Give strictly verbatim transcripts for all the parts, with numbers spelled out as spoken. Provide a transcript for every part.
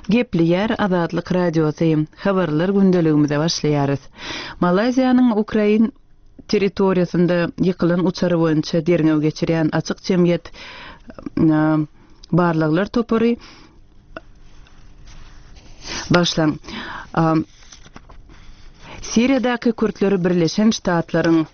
Gepli yer Azatlyk radiosu. Habarlar gündeligimize başlaýarys. Malaziýanyň Ukrain territoriýasynda ýykylan uçary boýunça derňew geçirýän açyk jemgyýet barlyklar topory başlan. Siriýadaky Kürtleri Birleşen Ştatlaryň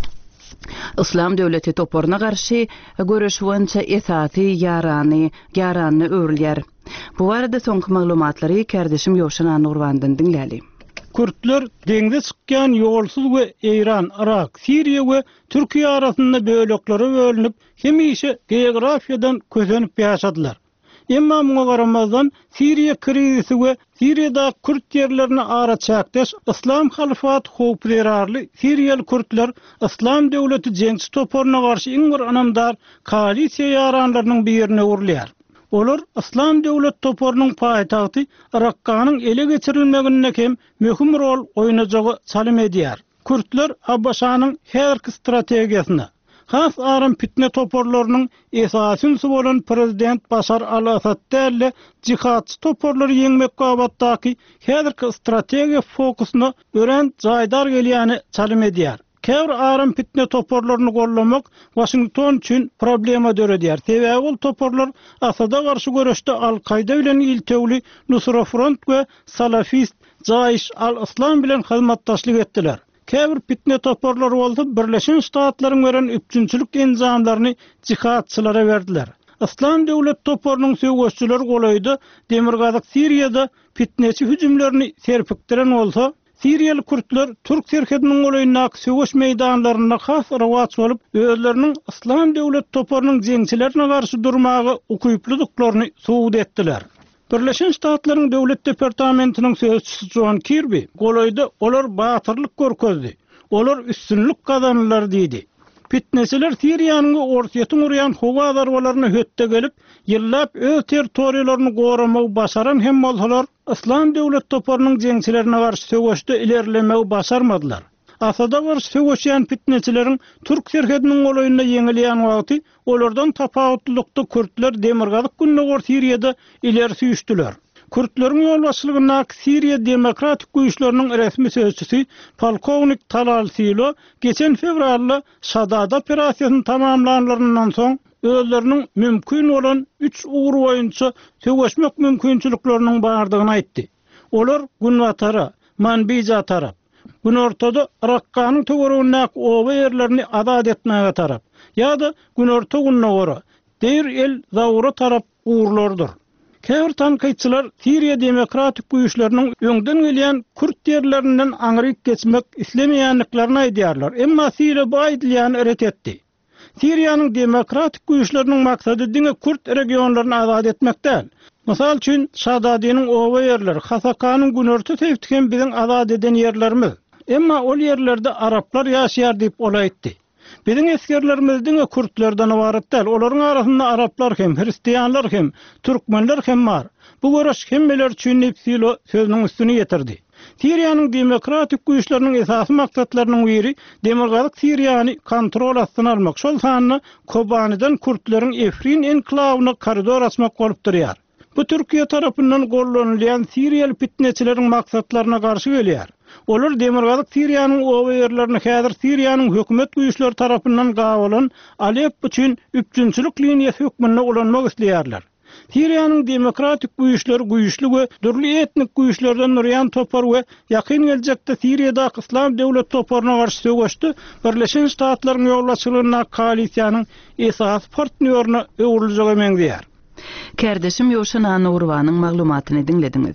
İslam döwleti toporuna garşy görüş boýunça esasy ýarany, ýarany öwrülýär. Bu barada soňky maglumatlary kardeşim Ýowşan Nurwandan dinläli. Kürtler deňde çykýan ýolsuz we Iran, Irak, Siriýa we Türkiýe arasynda böleklere bölünip, hemişe geografiýadan közenip ýaşadylar. Emma muňa garamazdan Siriýa krizisi we Siriýada Kürt ýerlerini ara çäkdeş İslam halifat howplerarly Siriýaly Kürtler İslam döwleti jeňsi toporuna garşy iň bir anamdar koalisiýa ýaranlarynyň birine urulýar. Olar İslam döwlet toporunyň paýtagty Rakkanyň ele geçirilmegine hem möhüm rol oýnajagy salym edýär. Kürtler Abbaşanyň her strategiýasyna, has aram fitne toporlarynyň esasynsy bolan prezident Başar al-Asad däle cihatçy toporlary ýeňmek gabatdaky häzirki strategiýa fokusyna ören jaýdar gelýäni salym edýär. Käwr aram fitne toporlaryny gollamak Washington üçin problema döredýär. Sebäbi ol toporlar Asada garşy görüşde Al-Qaida bilen iltewli Nusra Front we Salafist Jaish al-Islam bilen hyzmatdaşlyk etdiler. Käbir fitne toporlary bolsa Birleşen Ştatlaryň beren üçinçilik enzamlaryny cihatçylara berdiler. İslam döwlet toporunyň söwüşçüleri golaýdy, Demirgazyk Siriýada fitnesi hüjümlerini serpikdiren bolsa, Siriýaly Kürtler Türk serkediniň golaýyndaky söwüş meýdanlaryna has rawat bolup, özleriniň İslam döwlet toporunyň jeňçilerine garşy durmagy ukyplydyklaryny suwd etdiler. Birleşen Ştatlaryň döwlet departamentiniň söwüşçüsü John Kirby golaýdy, olar batyrlyk görkezdi. Olar üstünlük kazandylar diýdi. Fitnesiler Siriýanyň ortaýatyň urýan howa darwalaryny hötte gelip, ýyllap öz territoriýalaryny goramagy başaran hem bolsalar, İslam döwlet toporunyň jeňçilerine garşy söwüşde ilerlemegi başarmadylar. Asada garşy söwüşýän fitnesilerin Türk serkediniň golaýynda ýeňilýän wagty, olardan tapawutlykda Kürtler Demirgazyk günnägor Siriýada ileri süýüşdiler. Kürtleriň ýolbaşçylygyna Siriýa Demokratik güýçleriniň resmi sözçüsi polkownik Talal Silo geçen fevralda Şadada operasiýasyny tamamlananlaryndan soň özleriniň mümkin bolan üç ugur boýunça söwüşmek mümkinçilikleriniň bardygyny aýtdy. Olar Günwatara, Manbija tarap, gün ortada Rakkanyň töweregindäki oba ýerlerini azad etmäge tarap, ýa-da gün orta günnägora Deir el Zawra tarap uğurlardyr. Käbir tanqidçiler Siriýa Demokratik güýçleriniň öňden gelýän Kürt ýerlerinden aňryk geçmek islemeýänliklaryny aýdýarlar. Emma Siriýa bu aýdylýany ret etdi. Siriýanyň demokratik güýçleriniň maksady diňe Kürt regionlaryny azad etmek däl. Mysal üçin Şadadynyň oba ýerleri, Hasakanyň günorta tevtiken biziň azad eden ýerlerimiz. Emma ol ýerlerde araplar ýaşaýar diýip olaýtdy. Biziň eskerlerimiň Kürtlerden ibaret däl. Olaryň arasynda araplar hem, hristiýanlar hem, türkmenler hem bar. Bu görüş hemmeler üçin ipsilo sözüniň üstüne ýetirdi. Siriýanyň demokratik güýçleriniň esasy maksatlarynyň biri Demirgazyk Siriýany kontrol astyna almak. Şol sanyny Kobanydan Kürtleriň Efrin enklawyna koridor açmak bolup durýar. Bu Türkiýe tarapyndan gollanylýan Siriýaly fitneçileriň maksatlaryna garşy gelýär. Olar Demirgazyk Siriýanyň oba ýerlerini häzir Siriýanyň hökümet güýçleri tarapyndan gawalan Alep üçin üçinçilik liniýasy hökmünde ulanmak isleýärler. Siriýanyň demokratik güýçleri güýçli we dürli etnik güýçlerden urýan topar we ýakyn geljekde Siriýada İslam döwlet toporuna garşy söwüşdi. Birleşen Ştatlaryň ýolbaşçylygyna koalisiýanyň esas partnýoryna öwrüljegi meňdýär. Kardeşim Ýowşan Nurwanyň maglumatyny dinlediňiz.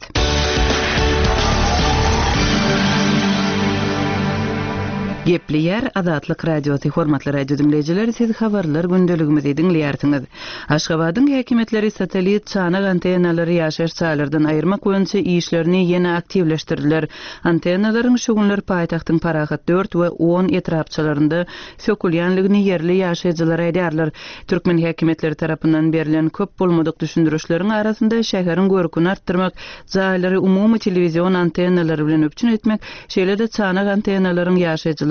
Gepli yer Azatlyk radiosu, hormatly radio dinleyijiler, siz habarlar gündeligimizi dinleýärsiňiz. Aşgabatyň häkimetleri satelit çanak antenalary ýaşaş çaýlardan aýyrmak boýunça işlerini ýene aktivleşdirdiler. Antenalaryň şu günler paýtagtyň parahat dört we on etrapçylarynda sökülýänligini yerli ýaşaýjylar aýdýarlar. Türkmen häkimetleri tarapyndan berilen köp bolmadyk düşündürişleriň arasynda şäheriň görküni artdyrmak, jaýlary umumy telewizion antenalary bilen öpçün etmek, şeýle-de çanak antenalaryň ýaşaýjylar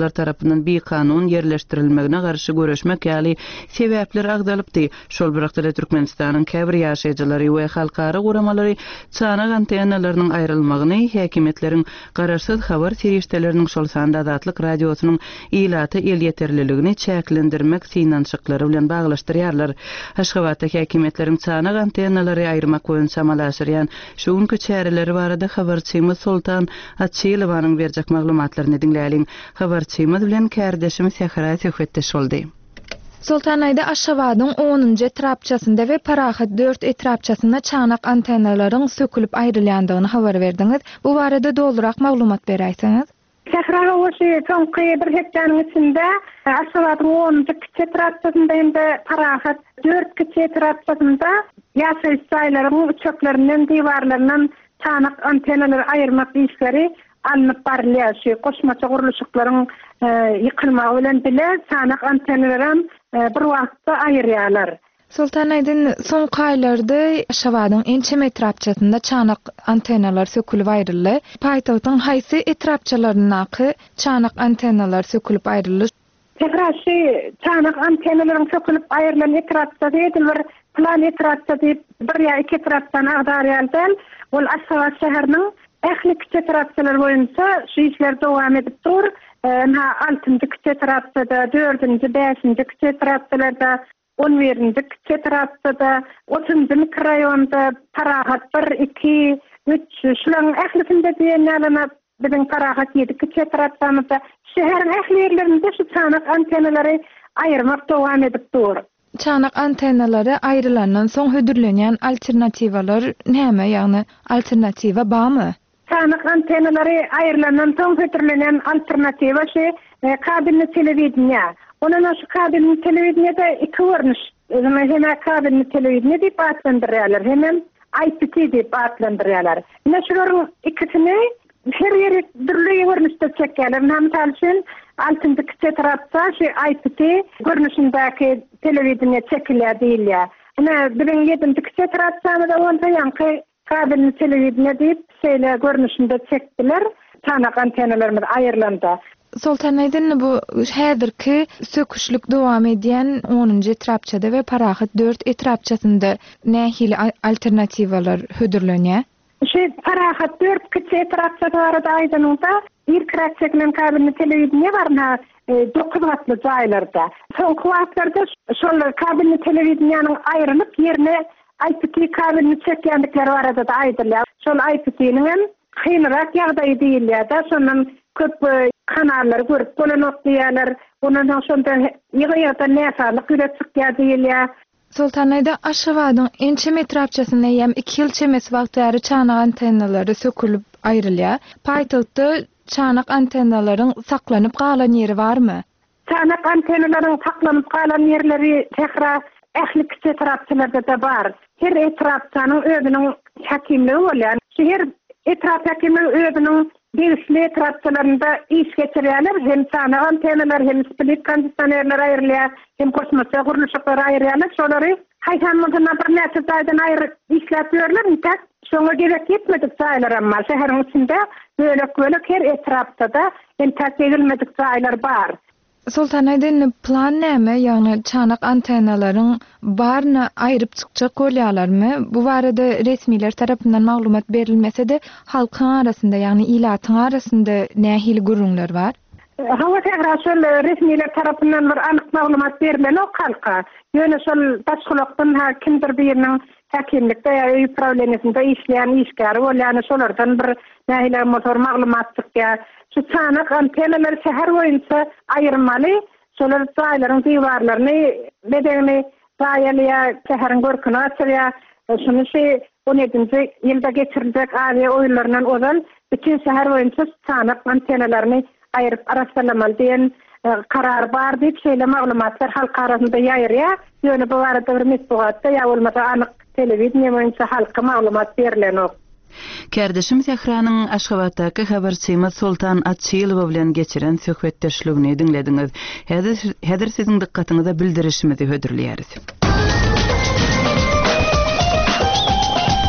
ýaşaýjylar tarapyndan bir kanun yerleşdirilmegine garşy göreşmek ýaly sebäpler agdalypdy. Şol birakda Türkmenistanyň käbir ýaşaýjylary we halkara guramalary çanak antennalarynyň aýrylmagyny häkimetleriň gararsyz habar serişdeleriniň şol sanda Azatlyk radiosynyň ilaty el ýeterliligini çäklendirmek synançyklary bilen baglaşdyrýarlar. Aşgabatda häkimetleriň çanak antennalary aýrmak boýunça amalaşýan şu günkü çäreleri barada habarçymyz Sultan Atçylowanyň berjek maglumatlaryny dinläliň. Habarçymyz bilen kärdeşimiz Sehra söhbetdeş boldy. Sultan Aýda Aşgabatyň onuncu etrapçasynda we Parahat dört etrapçasynda çanak antennalaryň sökülip aýrylýandygyny habar berdiňiz. Bu barada doldurak maglumat berýärsiňiz. Tekrar oşy soňky bir hepdeniň içinde Aşgabatyň onuncu etrapçasynda hem-de Parahat dört etrapçasynda ýaşaýyş saýlaryň uçaklarynyň diwarlarynyň çanak antennalary aýyrmak işleri alınıp barylýar. Şu goşmaça guruluşyklaryň ýykylmagy bilen bile çanak antennalaryň bir wagtda aýyrýarlar. Sultan Aýdyn soňky aýlarda Aşgabatyň ençe etrapçasynda çanak antennalar sökülip aýryldy. Paýtagtyň haýsy etrapçalarynaky çanak antennalar sökülip aýryldy? Tekrarşy çanak antennalaryň sökülip aýrylan etrapça diýil bir plan etrapça diýip bir ýa iki etrapdan agdarýardan ol Aşgabat şäheriniň ähli etrapçalar boýunça şu işler dowam edip dur. Ha altynjy etrapçada, dördünji, beşinji etrapçalarda, on birinji etrapçada, otuzunjy mikroraýonda Parahat bir, iki, üç şularyň ählisinde diýenlerine biziň Parahat yedi etrapçamyzda şäheriň ähli ýerlerinde şu çanak antennalary aýyrmak dowam edip dur. Çanak antennalary aýrylandan soň hödürlenýän alternatiwalar näme? Ýagny alternatiwa barmy? Çanak antennalary aýrylandan soň hödürlenýän alternatiwa şu kabelli telewizniýa. Ondan şu kabelli telewizniýada iki görnüş. Hem kabelli telewizniýa diýip atlandyrýarlar, hem I P T diýip atlandyrýarlar. Näme şolaryň ikisini her ýere birli görnüşde çekýärler. Näme üçin altynjy etrapça şu I P T görnüşindäki telewizniýa çekilýär diýilýär. Näme bilen ýedinji etrapçany da onda ýanky kabelli telewizniýa diýip şeýle görnüşinde çekdiler. Çanak antennalaryny aýyrlandy. Sultan Aýdyn bu häzirki söküşlük dowam edýän onuncu etrapçada we Parahat dört etrapçasynda nähili alternatiwalar hödürlenýär? Şu Parahat dört etrapçada barada aýdynda bir kratçeklen kabelli telewizniýa barna dokuz watly jaýlarda. Soňky wagtlarda şol kabelli telewizniýanyň aýrylyp ýerine I P T kabelini çekýändikleri barada da aýdylýar. Şol I P T'niň kynrak ýagdaý diýilýär da şondan köp kanallar görüp bolanokdyýarlar. Ondan şonda ýygyýarda näsalyk ýüre çykýar diýilýär. Sultan Aýda Aşgabatyň ençe etrapçasyna ýam iki ýyl çemes wagtlary çanak antennalary sökülip aýrylýar. Paýtagtda çanak antennalaryň saklanyp galan ýeri barmy? Çanak antennalaryň saklanyp galan ýerleri tekrar ähli etrapçalarda da bar. Her etrapçanyň özüniň häkimligi bolýar. Şeher etrap häkimi özüniň Değişli etrapçalarında iş geçirýärler, hem çanak antennalar, hem split kondisionerler aýrylýar, hem kosmosa guruluşyklar aýrylýar. Şolary haýhanmyzyna bir näçe taýdan aýryp işläpýärler, ýa-da şoňa gerek ýetmedik taýlar amma şäheriň içinde bölek-bölek her etrapda hem täsirlenmedik taýlar bar. Sultan Aýdyn plan näme? Ýagny çanak antennalaryň barny aýryp çykjak bolýarlarmy? Bu barada resmiler tarapyndan maglumat berilmese-de halkyň arasynda, ýagny ilatyň arasynda nähili gurulmalar bar? Hawa şol resmiler tarapyndan bir anyk maglumat berilmeli o halka. Ýöne şol başgulakdan ha kimdir biriniň häkimlikde ýa-da upravleniýasynda işleýän işgär bolýan şolardan bir nähili motor maglumat çykýar. Şu çanak antennalar şäher boýunça aýyrmaly. Şolar saýlaryň diwarlaryny bedeni saýalýar, şäheriň görküni açýar. Şunu şey on ýedinji ýylda geçiriljek aýy oýunlarynyň ozal bütün şäher boýunça çanak antennalaryny aýryp arasylamaly diýen karar bar diýip şeýle maglumatlar halk arasynda ýaýrýar. Ýöne bu barada bir mesbugatda ýa bolmasa anyk telewizniýa boýunça halka maglumat berilenok. Kärdeşim Sehranyň Aşgabatdaky habarçymyz Sultan Atçylow bilen geçiren söhbetdeşligini dinlediňiz. Häzir häzir siziň dikkatiňize bildirişimizi hödürleýäris.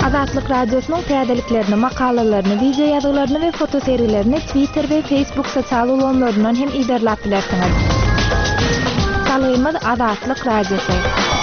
Azatlyk Radiosynyň täzeliklerini, makalalaryny, video ýazgalaryny we foto serilerini Twitter we Facebook sosial ulanlaryndan hem iderläp bilersiňiz. Salymyz Azatlyk Radiosy.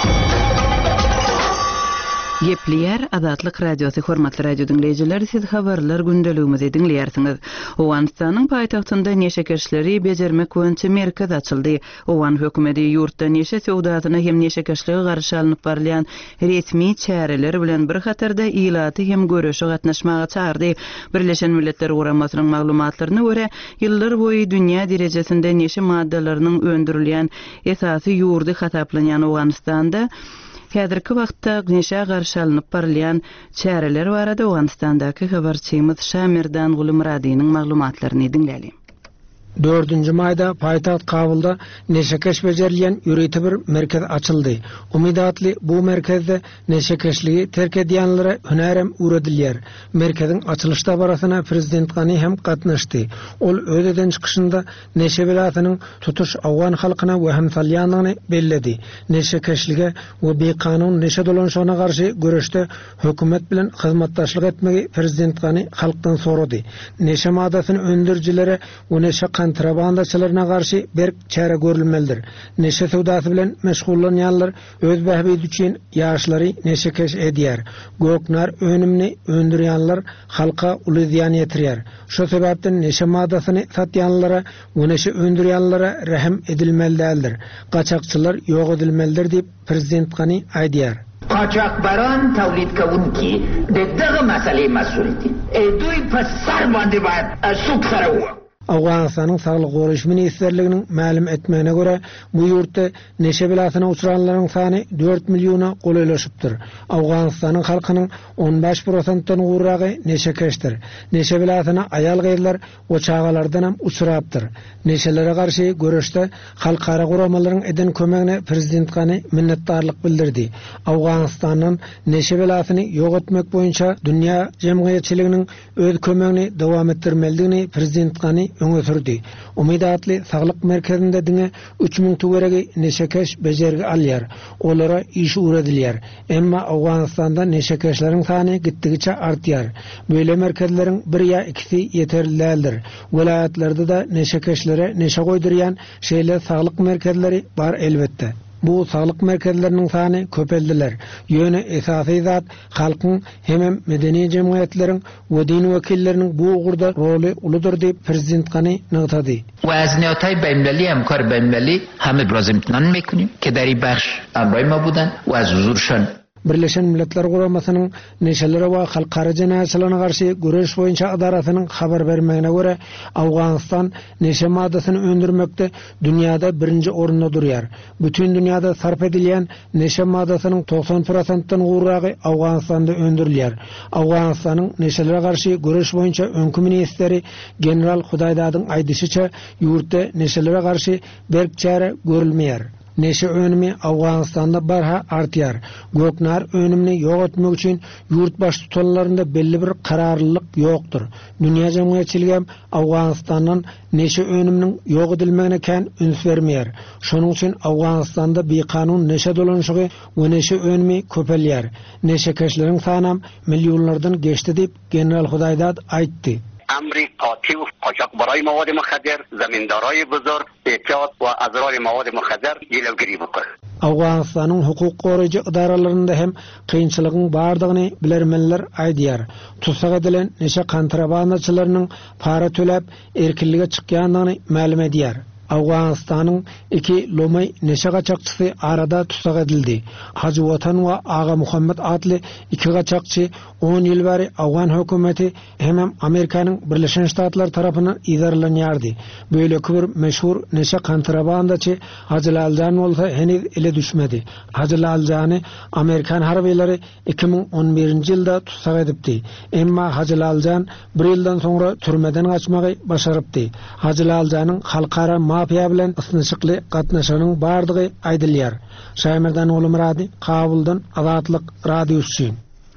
Gepleýär Azatlyk Radiosu hormatly radio dinleýijiler, siz habarlar gündeligimizi dinleýärsiňiz. Owganistanyň paýtagtynda neşe keşleri bejermek boýunça merkez açyldy. Owgan hökümeti ýurtda neşe sowdatyna hem neşe keşligi garşy alınıp barlayan resmi çäreler bilen bir hatarda ilaty hem göreşe gatnaşmaga çağırdy. Birleşen Milletler Guramasynyň maglumatlaryna görä, ýyllar boýy dünýä derejesinde neşe maddalarynyň öndürilýän esasy ýurdy hataplanýan Owganistanda häzirki wagtda neşe garşy alınıp barlayan çäreler barada Owganistandaky habarçymyz Şamirdan Gulumradynyň maglumatlaryny dinläli. dördünji maýda paýtagt Kabulda neşekeş bejerilýän ýüreti bir merkez açyldy. Umidatly bu merkezde neşekeşligi terk edýänlere hünärem uredilýär. Merkeziň açylışda barasyna prezident Gany hem gatnaşdy. Ol ödeden çykyşynda neşe belatynyň tutuş awgan halkyna we hemsalýanlygyny belledi. Neşekeşlige we bekanun neşe dolanşygyna garşy göreşde hökümet bilen hyzmatdaşlyk etmegi prezident Gany halkdan sorady. Neşe madasyny öndürjilere we neşe kontrabandaçylaryna garşy berk çäre görülmelidir. Neşe sowdasy bilen meşgullanýanlar öz bähbidi üçin ýaşlary neşekeş edýär. Göknar önümni öndürýänler halka uly ziýan ýetirýär. Şo sebäpden neşe madasyny satýanlara we neşe öndürýänlere rehem edilmelidir. Gaçakçylar ýok edilmelidir diýip prezident Gany aýdýar. قاچاقبران تولید کونکی ده دغه مسئله مسئولیتی دوی پس سر بانده باید سوک سره هو Awganistanyň saglyk goruş ministrliginiň ma'lum etmegine görä, bu ýurtda neşe belasyna uçuranlaryň sany dört milyona golaylaşypdyr. Awganistanyň halkynyň on beş prosentden gurragy neşekeşdir. Neşe belasyna aýal gyzlar we çagalardan hem uçurapdyr. Neşelere garşy göreşde halkara guramalaryň eden kömegine prezident Gany minnetdarlyk bildirdi. Awganistanyň neşe belasyny ýok etmek boýunça dünýä jemgyýetçiliginiň öz kömegini dowam etdirmeligini prezident Gany öňe sürdi. Umidatly saglyk merkezinde diňe üç miň töweregi neşekeş bejergi alýar. Olara iş uredilýär. Emma Awganistanda neşekeşleriň sany gitdigiçe artýar. Böyle merkezleriň bir ýa ikisi ýeterlidir. Welaýatlerde da neşekeşlere neşe goýdurýan şeýle saglyk merkezleri bar elbetde. Bu saglyk merkezleriniň sany köpeldiler. Ýöne esasy zat halkyň hem medeni jemgyýetleriň we din wekilleriniň bu ugurda roly uludur diýip prezident Gany nagtady. وزنیات‌های بین‌المللی همکار بین‌المللی همه براز امتنان میکنیم که در این بخش همراه ما بودن و از حضورشان Birleşen Milletler Guramasynyň neşelere we halkara jenaýatçylaryna garşy göreş boýunça adaratynyň habar bermegine görä, Awganistan neşe madasyny öndürmekde dünýäde birinji orunda durýar. Bütün dünýäde sarf edilýän neşe madasynyň doksan prosentden gurragy Awganistanda öndürilýär. Awganistanyň neşelere garşy göreş boýunça öňkü ministeri general Hudaýdadyň aýdyşyça ýurtda neşelere garşy berk çäre görülmeýär. Neşe önümi Awganistanda barha artýar. Göknar önümni ýok etmek üçin ýurt baş tutanlarynda belli bir kararlılık ýokdur. Dünýä jemgyýetçiligi Awganistanyň neşe önüminiň ýok edilmegine kän üns bermeýär. Şonuň üçin Awganistanda bekanun neşe dolanşygy we neşe önümi köpelýär. Neşekeşleriň sany milyonlardan geçdi diýip general Hudaýdad aýtdy. امر قاطع و قاچاقبرای مواد مخدر، زمیندارای بزرگ احتیاط و اضرار مواد مخدر جلوگیری بکنه. Awganistanyň hukuk goraýjy idaralarynda hem kynçylygyň bardygyny bilermenler aýdýar. Tutsak edilen neşe kontrabandaçylarynyň para töläp erkinlige çykýandygyny ma'lum edýär. Awganistanyň iki lomay neşe gaçakçysy arada tutsak edildi. Hacı Watan we Aga Muhammed adly iki gaçakçy on ýyl bäri Awgan hökümeti hem Amerikanyň Birleşen Ştatlar tarapyndan idarlanýardy. Böyle bir meşhur neşe kontrabandaçy Hacı Laljan bolsa heniz ele düşmedi. Hacı Laljany Amerikan harbiýleri iki miň on birinji ýylda tutsak edipdi. Emma Hacı Laljan bir ýyldan soňra türmeden gaçmagy başarypdy. Hacı Laljanyň halkara mafiya bilen ysynçykly gatnaşanyň bardygy aýdylýar. Şaýmerdan Gulumrady, Kabuldan Azatlyk Radiosu.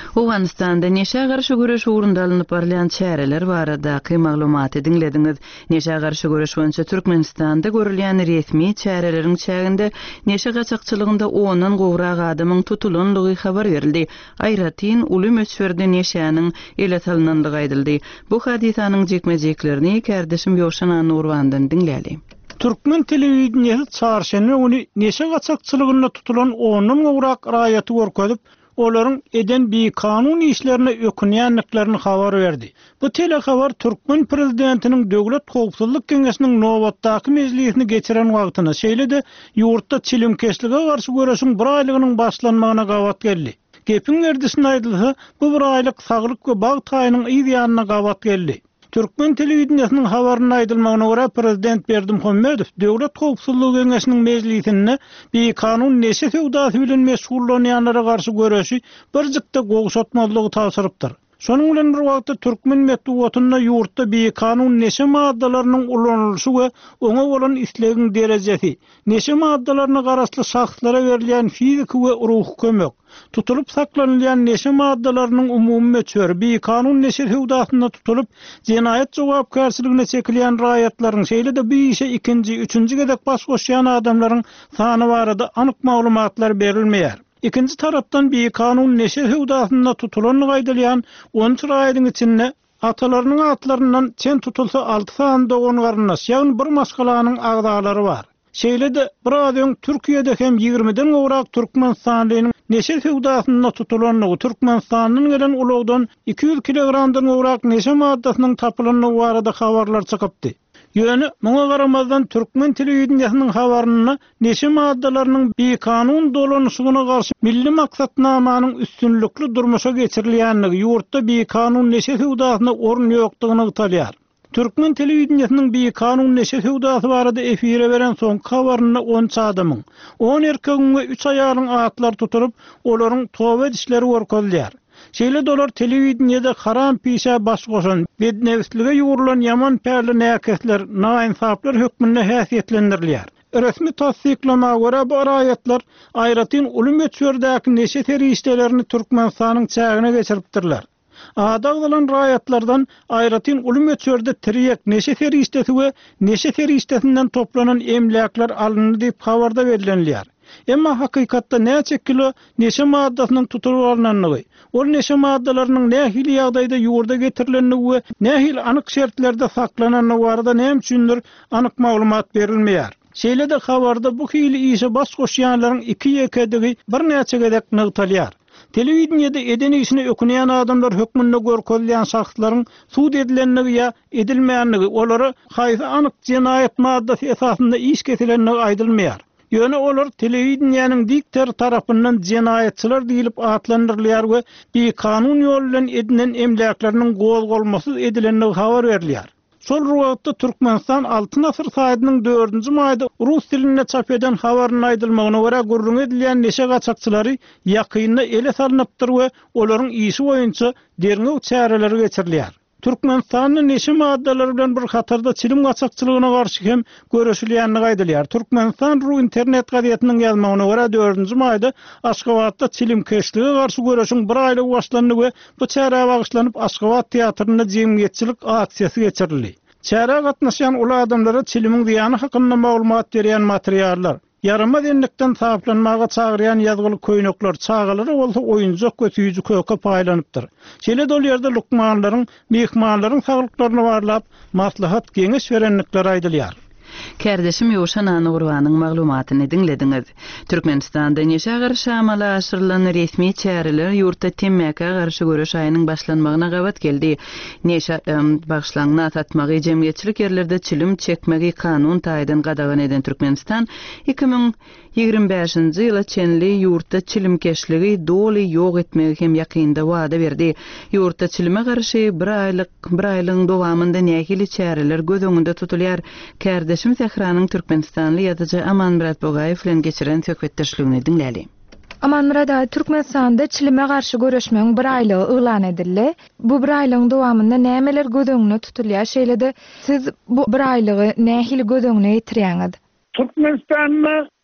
Owganistanda neşe garşy göreş ugrunda alınıp barlayan çäreler barada maglumaty dinlediňiz. Neşe garşy göreş boýunça Türkmenistanda görülýän resmi çäreleriň çäginde neşe gaçakçylygynda ondan gowrak adamyň tutulanlygy habar berildi. Aýratyn uly möçberde neşäniň ele salynanlygy aýdyldy. Bu hadisanyň jekmejeklerini kärdeşim Ýoşan Nurwandan dinläli. Türkmen telewizionyny çarşany ony neşe gaçakçylygynda tutulan ondan gowrak raýaty görkezip olaryň eden bir kanun işlerine ökünýänliklerini habar berdi. Bu tele habar Türkmen prezidentiniň Döwlet Howpsuzlyk Keňeşiniň nowatdaky mejlisini geçiren wagtyna şeýle-de ýurtda çilimkeşlige garşy göreşiň bir aýlygynyň başlanmagyna gawat geldi. Gepiň erdisine aýdylsa, bu bir aýlyk saglyk we bag taýynyň ýa-da gawat geldi. Türkmen telewizionynyň habaryna aýdylmagyna görä prezident Berdimuhammedow Döwlet Howpsuzlyk Keňeşiniň mejlisinde bir kanun neşe sewdasy bilen meşgullanýanlara garşy göreşi bir jykda gowşatmalygy tasyrypdyr. Şonuň bilen bir wagtda Türkmen medeniýetinde ýurtda bir kanun neşe maddalarynyň ulanylşy we oňa bolan islegiň derejesi, neşe maddalaryna garasly şahslara berilýän fizik we ruhy kömek, tutulup saklanýan neşe maddalarynyň umumy möçberi bir kanun neşe sewdasynda tutulup jenaýat jogapkärçiligine çekilýän raýatlaryň şeýle-de bir işe ikinji, üçünji gedek baş goşýan adamlaryň sany barada anyk maglumatlar berilmeýär. İkinci tarapdan bir kanun neşe sewdasynda tutulanlygy aýdylýan on raýatyň içinde atalarynyň atlaryndan çen tutulsa alty sanda on garnas, ýagny bir maşgalanyň agdalary bar. Şeýle-de bir adam Türkiýede hem ýigrimiden gowrak Türkmenistanlynyň neşe sewdasynda tutulanlygy, Türkmenistanyň gelen ulagdan iki yüz kilogramdan gowrak neşe maddasynyň tapylanlygy barada habarlar çykypdy. Ýöne muňa garamazdan Türkmen telewizionynyň habaryna neşe maddalarynyň bir kanun dolanışygyna garşy milli maksatnamanyň üstünlükli durmuşa geçirilýänligi, ýurtda bir kanun neşe sewdasyna orun ýokdugyny ýytalýar. Türkmen telewizionynyň bir kanun neşe sewdasy barada efire beren soň habaryna on adamyň, on erkegiň we üç aýalyň atlar tutulup, olaryň towa edişleri görkezilýär. Şeýle dolar telewizionyada haram pişä baş goşan, bednewslige ýurulan ýaman pärli näkesler, naýnsaplar hökmünde häsiýetlendirilýär. Resmi tasdiklama görä bu raýatlar aýratyn uly möçberdäki neşe teristelerini Türkmenistanyň çägine geçiripdirler. Adaglanan raýatlardan aýratyn uly möçberde tiriyek neşe teristesi we neşe teristesinden toplanan emlaklar alındy diýip habarda berilenler. Emma hakykatda näçe kilo neşe maddasynyň tutulup alınanlygy, ol neşe maddalarynyň nähil ýagdaýda ýurda getirilenligi we nähil anyk şertlerde saklananlygy barada näme üçindir anyk maglumat berilmeýär. Şeýle-de habarda bu hili işe baş goşýanlaryň iki ýekedigi bir näçe gedek nygtalýar. Telewizionyada eden işine ökünýän adamlar hökmünde görkezilýän şahslaryň suud edilenligi ýa edilmeýänligi, olary haýsy anyk jenaýat maddasy esasynda iş getirenligi aýdylmaýar. Ýöne olar telewizionyanyň dikter tarapyndan jenaýatçylar diýilip atlandyrylýar we bir kanun ýolu bilen edilen emlaklarynyň gozgolmasy edilenligi habar berilýär. Şol wagtda Türkmenistan altı asyr saýdynyň dördünji maýda rus diline çap eden habaryň aýdylmagyna görä gurrun edilýän neşe gaçakçylary ýakynda ele salynıpdyr we olaryň işi boýunça derňew çäreleri geçirilýär. Türkmenistanyň neşe maddalary bilen bir hatarda çilim gaçakçylygyna garşy hem göreşilýänligi aýdylýar. Türkmenistan Ru internet gazetiniň ýazmagyna görä dördünji maýda Aşgabatda çilim keşlige garşy göreşiň bir aýlyk başlandy we bu çäre bagşlanyp Aşgabat teatrynda jemgyýetçilik aksiýasy geçirildi. Çäre gatnaşan uly adamlara çilimiň ziýany hakynda maglumat berýän materiallar, yarama denlikden taplanmaga çağıryan yazgılı köynekler, çağaları olsa oyuncak ve tüyücü köke paylanıptır. Şeýle dol ýerde lukmanlaryň, mehmanlaryň saglyklaryny barlap, maslahat geňeş berenlikler aýdylýar. Kärdeşim Ýoşan Nurwanyň maglumatyny dinlediňiz. Türkmenistanda neşe garşy amala aşyrylan resmi çäreler ýurtda temmäke garşy göreş aýynyň başlanmagyna gawat geldi. Neşe başlangyna satmagy jemgyýetçilik ýerlerde çilim çekmegi kanun taýdan gadagan eden Türkmenistan iki ming ýigirme beşinji ýyla çenli ýurtda çilimkeşligi doly ýok etmegi hem ýakynda wada berdi. Ýurtda çilime garşy bir aýlyk bir aýlygyň dowamynda nähili çäreler göz öňünde tutulýar. Kärdeşim Zehranyň Türkmenistanly ýazyjy Amanmurat Bogaýew bilen geçiren söhbetdeşligini dinläli. Amanmurat, Türkmenistanda çilime garşy göreşmeň bir aýlygy ýylan edildi. Bu bir aýlygyň dowamynda nämeler göz öňüne tutulýar? Şeýle-de siz bu bir aýlygy nähili göz öňüne ýetirýäňiz? Türkmenistan'da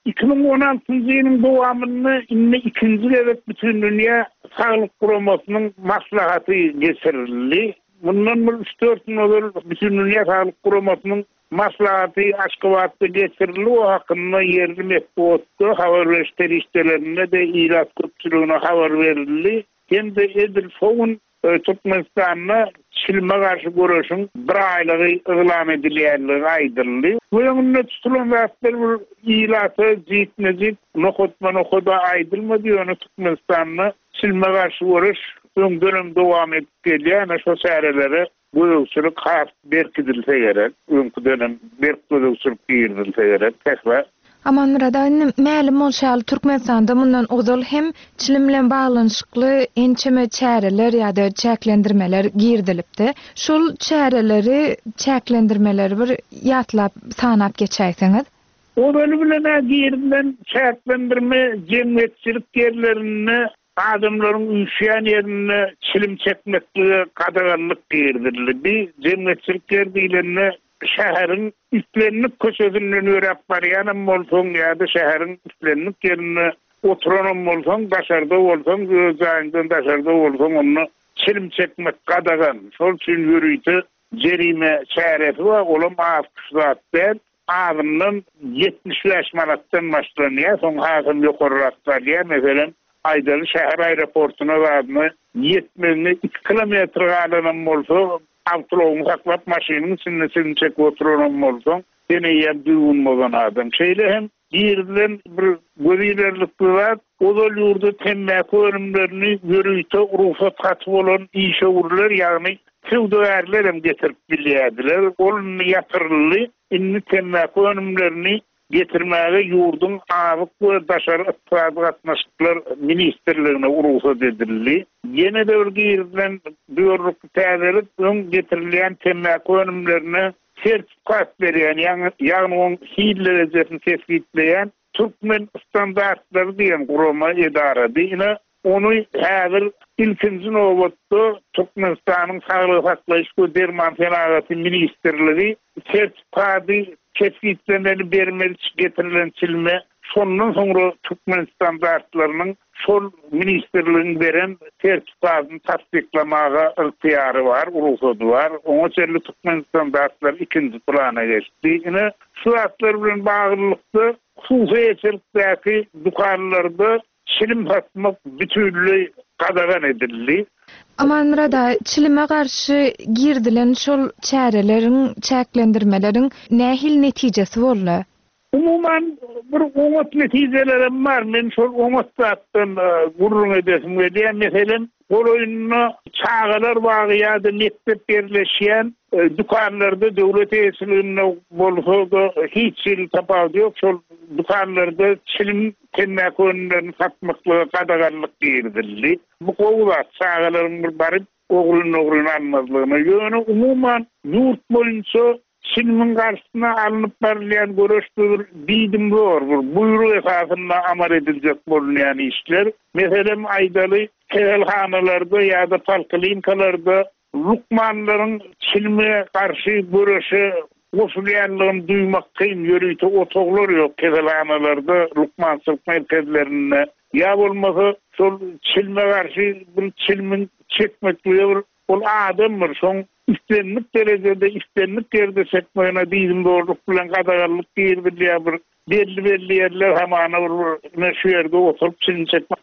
iki bin on altıncı ýylyň dowamyny inne ikinji gezek bütün dünýä Sağlyk Guramasynyň maslahaty geçirildi. Bundan bir üç dört ýyl bütün dünýä Sağlyk Guramasynyň maslahaty Aşgabatda geçirildi. O hakynda yerli medeniýet habar veriş işlerinde de ilat köpçülüğüne habar verildi. Hem de Edil Fogun Türkmenistan'a çilme karşı görüşün bir aylığı ıglam edilýänligi aýdyldy. Bu ýöňünde tutulan zatlar bir ilatı jitmejik nokotma nokoda aýdylmady. Ýöne Türkmenistan'a çilme karşı görüş öň dönem dowam edip gelýär. Şo şäherlere goýugçylyk has berkidilse gerek. Öňkü dönem berkidilse gerek. Tekrar Aman Muradan mälim bolşaly Türkmenistanda mundan ozal hem çilim bilen baglanşykly ençeme çäreler ýa-da çäklendirmeler girdilipdi. Şol çäreleri, çäklendirmeleri bir ýatlap sanap geçäýsiňiz. O bölüm bilen girdilen çäklendirme jemgyýetçilik yerlerini adamların üşüyen yerine çilim çekmekliğe kadağanlık girdildi. Bir jemgyýetçilik yerdilerini şäherin üstlenlik köşesinden örep barýanym bolsaň ýa-da şäherin üstlenlik yerine oturanam bolsaň, daşarda bolsaň, göz aýyndan daşarda bolsaň onu çilim çekmek kadagan. Şol üçin ýürüýti jerime çäresi we olam altmış zatdan ağından yetmiş beş manatdan başlanýar. Soň hakym ýokarrak barýar. Meselem Aýdaly şäher aeroportuna barmy yetmiş iki kilometr galanan bolsa Avtoloğunu saklap maşinin içinde seni çek oturan bolsaň, ene ýa düğün bolan adam. Şeýle hem ýerden bir gözilerlik var, ozal ýurda temmäki örümlerini görüýte ruhsat haty bolan işe urlar, ýagny tüwdärler hem getirip bilýärdiler. Ol ýatyrly, inni temmäki örümlerini getirmäge ýurdun awyk we daşary yktisady gatnaşyklar ministerligine ruhsat edildi. Yine de örgüýünden buyurluk täzelik öň getirilýän temmäki önümlerine sertifikat berýän, ýagny oň hil derejesini tespitleýän Türkmen standartlary diýen gurama edarady. Ine onu häzir ilkinji nowatda Türkmenistanyň Saglyk saklaýyş we derman fenahaty ministerligi sertifikaty tespitlemeli bermeli getirilen çilme şondan soňra Türkmen standartlarynyň şol ministerligiň beren sertifikatyny tasdiklamaga ygtyýary bar, ruhsady bar. Oňa çelli Türkmen standartlary ikinji plana geçdi. Ine şu atlar bilen baglykda hususiýetçilikdäki dukanlarda çilim satmak bütünlüğü kadagan edildi. Aman rada çilime karşı girdilen şol çärelerin, çäklendirmelerin nähil netijesi boldy? Umuman bir oňat netijelerim bar. Men şol oňatdan gurrun edesim gelýär. Meselem goloýuny çağalar bagýady mektep berleşýän dukanlarda döwlet eýsligine bolsa hiç il tapawdy ýok. Şol dukanlarda çilim temmäki önlerini satmaklyga kadaganlyk girdildi. Bu gowlat çağalaryň bir baryp ogulun ogulun almazlygyna ýöne umuman ýurt boýunça çilimin karşısına alınıp barylýan görüşler bidim zor. Buyruk esasında amar ediljek bolýan işler. Meselem Aýdaly kehelhanalarda ýa-da palklinkalarda lukmanlaryň çilime karşı görüşi goşulýanlygyny duýmak kyn ýörüýte otoglar ýok kehelhanalarda lukmançylyk merkezlerinde. Ya bolmasa şol çilme karşı bir çilmin çekmekliği ol adamlar şoň üstlenlik derejede üstlenlik yerde çekmegine diýdim doğruluk bilen kadaganlyk girdilýär. Bir belli belli yerler hamana bir şu ýerde oturup çilme çekmek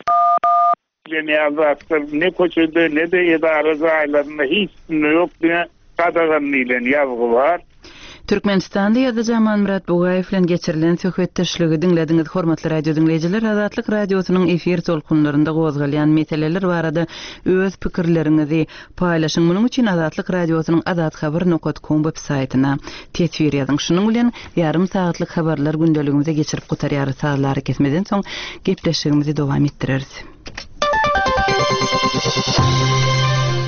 ne köçede ne de edara zaýlarynda hiç ýok diýen kadaganlyk ýazgy bar. Türkmenistanda ýa-da Jamal Murat Bugaýew bilen geçirilen söhbetdeşligi dinlediňiz hormatly radio dinleýijiler. Azatlyk radiosynyň efir tolkunlarynda gozgalýan meseleler barada öz pikirleriňizi paýlaşyň. Munuň üçin Azatlyk radiosynyň azat habar nokta com web saýtyna tesbir ýazyň. Şunyň bilen ýarym saatlyk habarlar gündeligimize geçirip gutarýar saglary kesmeden soň gepleşigimizi dowam etdireriz.